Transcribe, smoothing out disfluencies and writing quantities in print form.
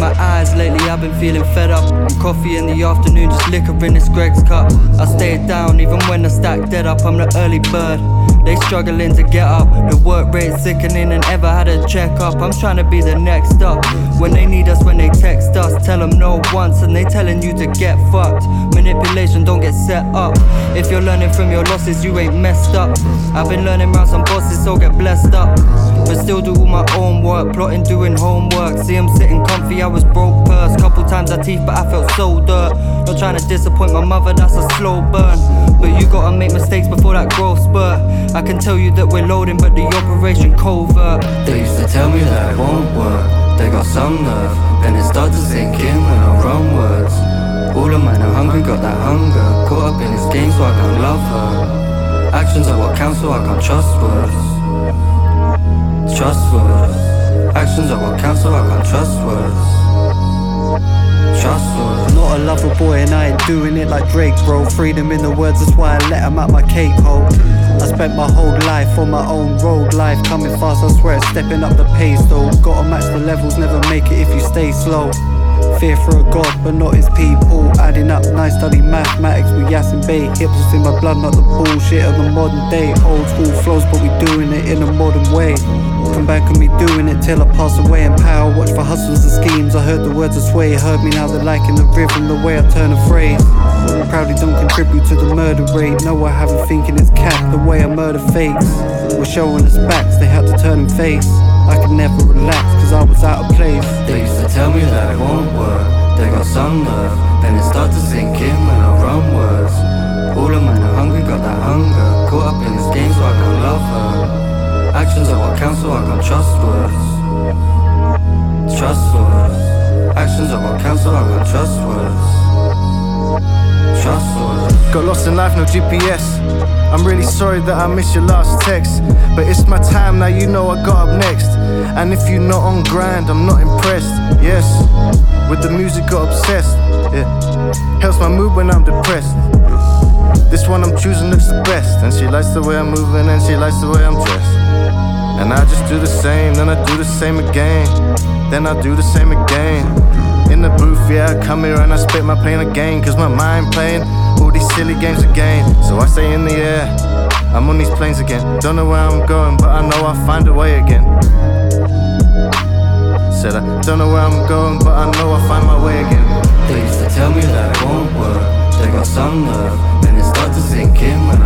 my eyes lately, I've been feeling fed up. And coffee in the afternoon, just liquor in this Greg's cup. I stay down even when the stack dead up. I'm the early bird, they struggling to get up. The work rate's sickening and ever had a check up. I'm trying to be the next up. When they need us, when they text us, tell them no once and they telling you to get fucked. Manipulation, don't get set up. If you're learning from your losses, you ain't messed up. I've been learning around some bosses, so get blessed up. But still do all my own work, plotting, doing homework. See him sitting comfy, I was broke purse. Couple times I teeth, but I felt so dirt. Not trying to disappoint my mother, that's a slow burn. But you gotta make mistakes before that growth spurt. I can tell you that we're loading, but the operation covert. They used to tell me that it won't work. They got some nerve, then it started to sink in when I run words. All of mine are hungry, got that hunger. Caught up in this game so I can't love her. Actions are what count so I can't trust words. Trust words. Actions are what count so I can't trust words. Trust words. Not a lover boy and I ain't doing it like Drake, bro. Freedom in the words, that's why I let him out my cake hole. I spent my whole life on my own road. Life coming fast, I swear it's stepping up the pace though. Gotta match the levels, never make it if you stay slow. Fear for a god, but not his people. Adding up nice, study mathematics with Yasin Bey. Hips in my blood, not the bullshit of the modern day. Old school flows, but we doing it in a modern way. Come back and me doing it till I pass away in power. Watch for hustles and schemes, I heard the words of sway. Heard me now, they're liking the rhythm, the way I turn a phrase. Proudly don't contribute to the murder rate. No, I haven't thinking it's cap, the way I murder fakes. We're showing us backs, they had to turn and face. I could never relax, cause I was out of place. They used to tell me that it won't work. They got some nerve, then it started to sink in when I run words. All of mine are hungry, got that hunger. Caught up in this game so I can't love her. Actions are what count so I can't trust words. Trust words. Actions are what count so I can't trust words. Trust words. Got lost in life, no GPS. I'm really sorry that I missed your last text, but it's my time now, you know I got up next. And if you're not on grind, I'm not impressed. Yes, with the music got obsessed. Yeah, helps my mood when I'm depressed. This one I'm choosing looks the best, and she likes the way I'm moving and she likes the way I'm dressed. And I just do the same, then I do the same again. Then I do the same again. In the booth, yeah, I come here and I spit my pain again. Cause my mind playing all these silly games again. So I stay in the air, I'm on these planes again. Don't know where I'm going, but I know I'll find a way again. Said I don't know where I'm going, but I know I'll find my way again. They used to tell me that it won't work. They got some nerve, then it started to sink in when